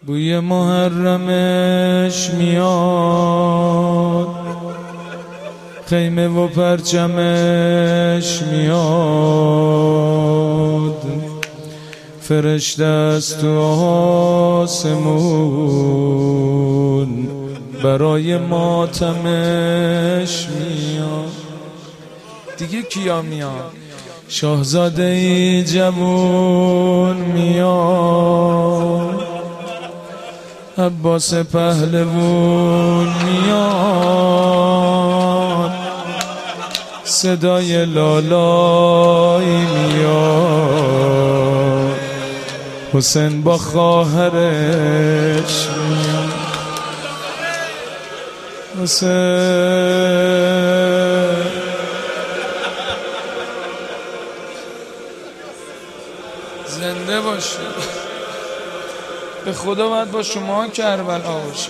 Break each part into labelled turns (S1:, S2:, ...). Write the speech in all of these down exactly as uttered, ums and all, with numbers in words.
S1: بوی محرمش میاد، خیمه و پرچمش میاد، فرشته است تو آسمون برای ماتمش میاد. دیگه کیا میاد؟ شاهزاده ای جوون میاد، عباس پهلوون میاد، صدای لالایی میاد، حسین با خواهرش میاد. حسین زنده باشه. به خدا باید با شما کربلا باشه.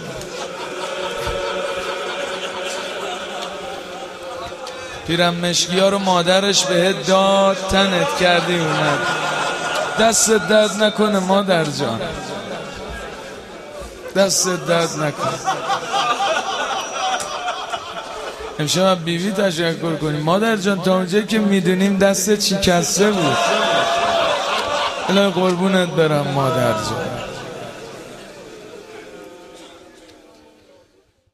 S1: پیرم مشکی ها رو مادرش بهت داد، تنت کردی اومد. دستت درد نکنه مادر جان، دستت درد نکنه. امشب بیوی تشکر کنیم. مادر جان تا اونجایی که میدونیم دستت شکسته بود. الهی قربونت برم مادر جان.